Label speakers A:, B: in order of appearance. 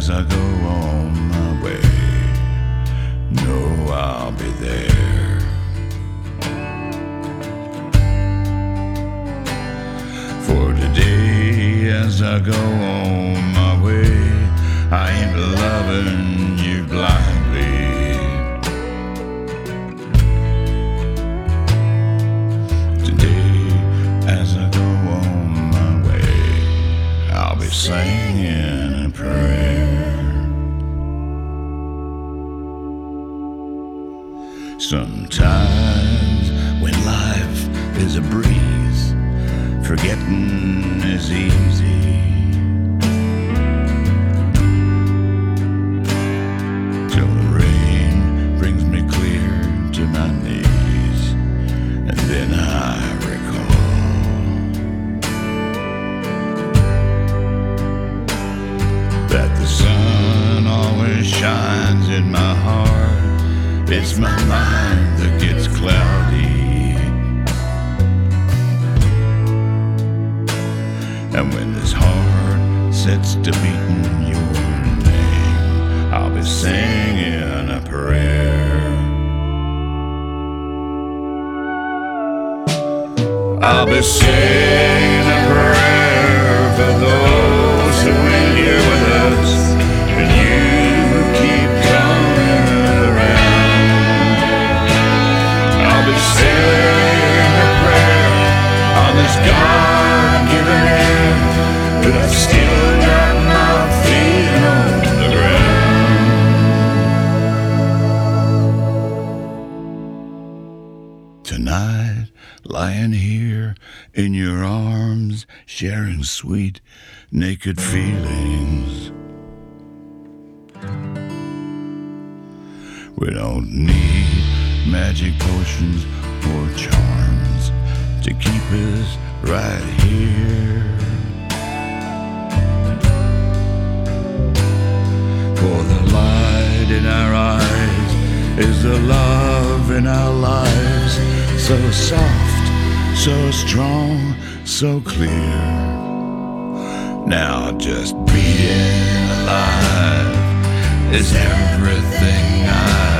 A: as I go on my way. Know I'll be there. For today, as I go on my way, I ain't loving you blindly. Today, as I go on my way, I'll be singing a prayer. Sometimes when life is a breeze, forgetting is easy. Till the rain brings me clear to my knees, and then I recall that the sun always shines in my heart. It's my mind that gets cloudy, and when this heart sets to beating your name, I'll be singing a prayer. I'll be singing a prayer for those who ain't here with us, and you keep coming around. I'll be singing a prayer on this God-given air, but I've still got my feet on the ground. Tonight, lying here in your arms, sharing sweet, naked feelings. We don't need magic potions or charms to keep us right here. For the light in our eyes is the love in our lives, so soft, so strong, so clear. Now just being alive is everything I